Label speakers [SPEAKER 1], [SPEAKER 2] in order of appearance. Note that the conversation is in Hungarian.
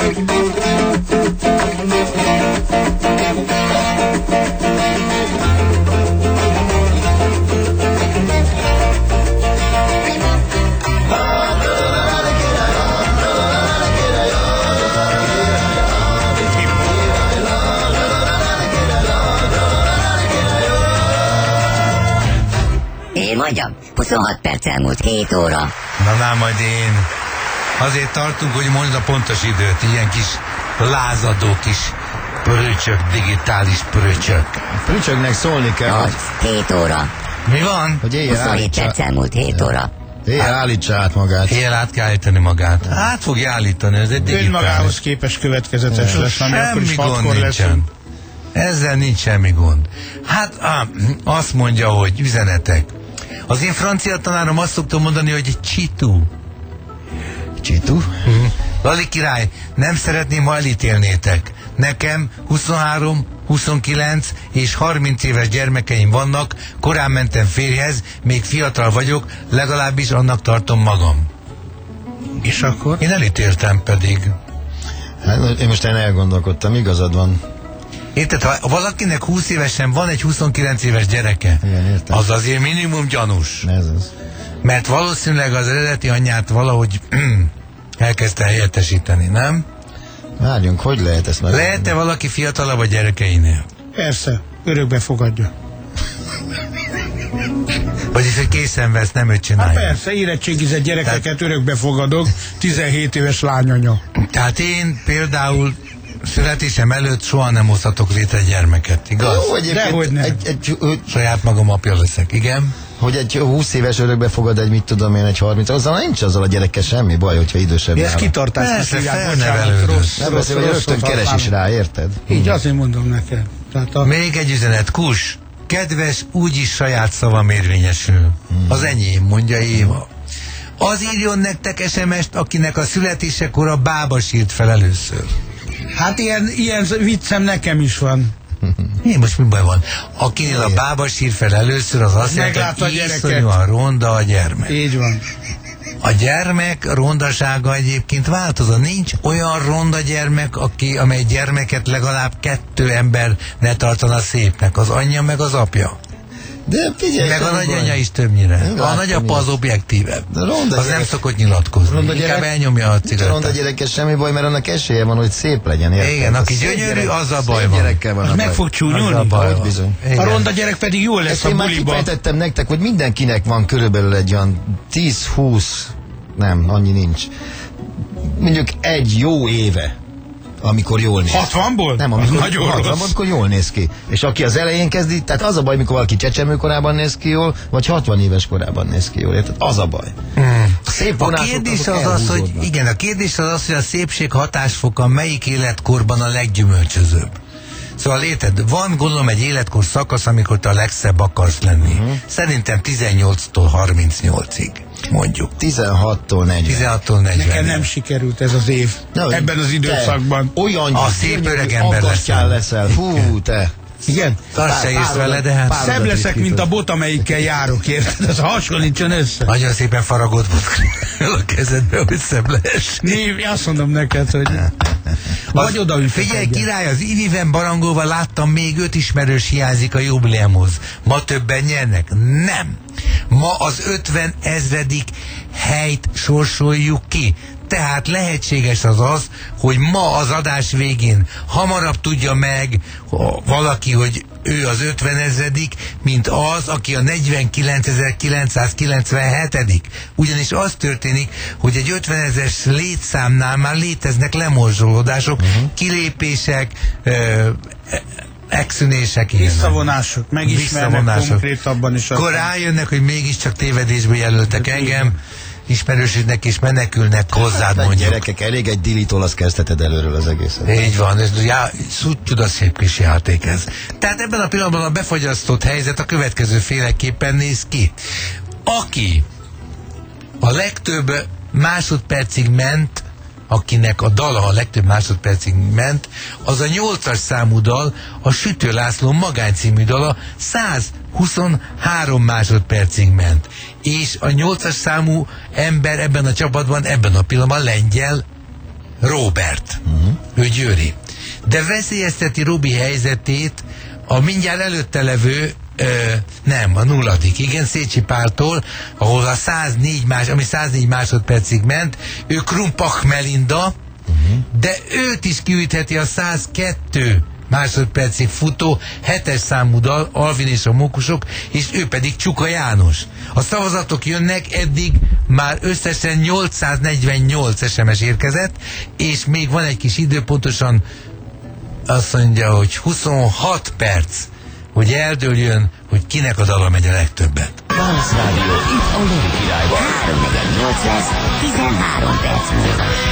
[SPEAKER 1] Mondjam, 26 perc elmúlt 7 óra.
[SPEAKER 2] Na majd én. Azért tartunk, hogy mondd a pontos időt. Ilyen kis lázadó kis pröcsök, digitális pröcsök.
[SPEAKER 3] Pröcsöknek szólni kell.
[SPEAKER 1] 7 óra.
[SPEAKER 2] Mi van?
[SPEAKER 3] Hogy
[SPEAKER 1] 27 perc elmúlt 7 óra.
[SPEAKER 3] Éjjel állítsa át magát.
[SPEAKER 2] Éjjel át kell állítani magát. Hát fogja állítani, ez egy digitális.
[SPEAKER 4] Önmagához képes következetes lesz, ami akkor is 6-kor lesz.
[SPEAKER 2] Ezzel nincs semmi gond. Hát azt mondja, hogy üzenetek. Az én francia tanárom azt szoktam mondani, hogy egy csitú.
[SPEAKER 3] Csitú?
[SPEAKER 2] Lali király, nem szeretném, ha elítélnétek. Nekem 23, 29 és 30 éves gyermekeim vannak, korán mentem férjhez, még fiatal vagyok, legalábbis annak tartom magam.
[SPEAKER 4] És akkor?
[SPEAKER 2] Én elítéltem pedig.
[SPEAKER 3] Hát, én most elgondolkodtam, igazad van.
[SPEAKER 2] Érted, ha valakinek 20 évesen van egy 29 éves gyereke,
[SPEAKER 3] igen,
[SPEAKER 2] az azért minimum gyanús.
[SPEAKER 3] Ez az.
[SPEAKER 2] Mert valószínűleg az eredeti anyját valahogy elkezdte helyettesíteni, nem?
[SPEAKER 3] Várjunk, hogy lehet ezt meg?
[SPEAKER 2] Lehet-e valaki fiatalabb a gyerekeinél?
[SPEAKER 4] Persze, örökbe fogadja.
[SPEAKER 2] Vagyis, hogy készen vesz, nem őt csinálja.
[SPEAKER 4] Hát persze, érettségizett gyerekeket örökbe fogadok, 17 éves lányanya.
[SPEAKER 2] Tehát én például születésem előtt soha nem hozhatok létre gyermeket, igaz?
[SPEAKER 3] Jó,
[SPEAKER 4] dehogy nem.
[SPEAKER 2] Saját magam apja leszek, igen.
[SPEAKER 3] Hogy egy 20 éves örökbe fogad egy, mit tudom én, egy 30, azzal nincs azzal a gyerekkel semmi baj, hogyha idősebb.
[SPEAKER 4] Ez kitartás.
[SPEAKER 2] Persze, felnevelődös.
[SPEAKER 3] Nem beszél, hogy rögtön keres is rá, érted?
[SPEAKER 4] Így azért mondom neked.
[SPEAKER 2] Még egy üzenet, Kus, kedves, úgyis saját szavam érvényesül. Az enyém, mondja Éva. Az írjon nektek SMS-t, akinek a születésekor a bába sírt fel először.
[SPEAKER 4] Hát ilyen viccem nekem is van.
[SPEAKER 2] Én most mi baj van? Akinél a bába sír fel először, az azt jelenti, hogy iszonyúan ronda a gyermek.
[SPEAKER 4] Így van.
[SPEAKER 2] A gyermek rondasága egyébként változó. Nincs olyan ronda gyermek, amely gyermeket legalább 2 ember ne tartana szépnek. Az anyja meg az apja.
[SPEAKER 3] De figyelj,
[SPEAKER 2] meg a nagyanyja is többnyire. A nagyapa az objektívebb. Az nem szokott nyilatkozni. Inkább elnyomja a cigarettát.
[SPEAKER 3] Ronda gyerekes semmi baj, mert annak esélye van, hogy szép legyen. Érted?
[SPEAKER 2] Igen, aki gyönyörű, az a baj van.
[SPEAKER 4] Az meg fog csúnyolni. A ronda gyerek pedig jól lesz a buliban.
[SPEAKER 3] Én már kifejtettem nektek, hogy mindenkinek van körülbelül egy olyan 10-20, nem, annyi nincs. Mondjuk egy jó éve, amikor jól néz.
[SPEAKER 4] 60-ból?
[SPEAKER 3] Nem, amikor jól néz ki. És aki az elején kezdi, tehát az a baj, mikor valaki csecsemő korában néz ki jól, vagy 60 éves korában néz ki jól, érted? Az a baj. Szép
[SPEAKER 2] a kérdés az, hogy igen, a kérdés az, hogy a szépség hatásfoka melyik életkorban a leggyümölcsözőbb. Szóval érted, van gondolom egy életkor szakasz, amikor te a legszebb akarsz lenni. Szerintem 18-tól 38-ig, mondjuk.
[SPEAKER 3] 16-tól 40.
[SPEAKER 4] Nekem nem sikerült ez az év. Ebben az időszakban.
[SPEAKER 3] Olyan
[SPEAKER 2] a szép öreg ember
[SPEAKER 3] leszel. Fú, te.
[SPEAKER 4] Igen?
[SPEAKER 2] Tarts se észre vele, de hát...
[SPEAKER 4] Szebb leszek, mint a bot, amelyikkel járok, érted? Ez hasonlítson össze.
[SPEAKER 2] Nagyon szépen faragott a kezedbe, hogy szebb lehess.
[SPEAKER 4] Azt mondom neked, hogy... Vagy odaüt.
[SPEAKER 2] Figyelj, király, az Iviven Barangóval láttam, még 5 ismerős hiányzik a jubileumhoz. Ma többen nyernek? Nem. Ma az 50 000. helyt sorsoljuk ki. Tehát lehetséges az, hogy ma az adás végén hamarabb tudja meg valaki, hogy ő az 50 000, mint az, aki a 49.997. Ugyanis az történik, hogy egy 50 000-es létszámnál már léteznek lemorzsolódások, kilépések, exszünések,
[SPEAKER 4] visszavonások, megismernek konkrétabban is.
[SPEAKER 2] Akkor rájönnek, hogy mégiscsak tévedésbe jelöltek engem, ismerősödnek és menekülnek hozzád, mondjuk.
[SPEAKER 3] Gyerekek, elég egy dilitól, azt kezdheted előről az egészet.
[SPEAKER 2] Így van, ez csuda szép kis játék ez. Tehát ebben a pillanatban a befagyasztott helyzet a következő féleképpen néz ki. Aki a legtöbb másodpercig ment, akinek a dala a legtöbb másodpercig ment, az a 8-as számú dal, a Sütő László Magány című dala 123 másodpercig ment. És a 8-as számú ember ebben a csapatban, ebben a pillanatban lengyel Róbert. Ő győri. De veszélyezteti Robi helyzetét a mindjárt előtte levő a 0. Igen, Szécsi Páltól, ahol a 104 másodpercig ment, ő Krumpach Melinda, de őt is kiütheti a 102 másodpercig futó 7-es számú dal, Alvin és a Mókusok, és ő pedig Csuka János. A szavazatok jönnek, eddig már összesen 848 SMS érkezett, és még van egy kis idő, pontosan azt mondja, hogy 26 perc, hogy eldőljön, hogy kinek a dala megy a legtöbbet.
[SPEAKER 1] Dance Rádió, itt a Lóri Királyban. 3-4-8 lesz, 13 perc múlva.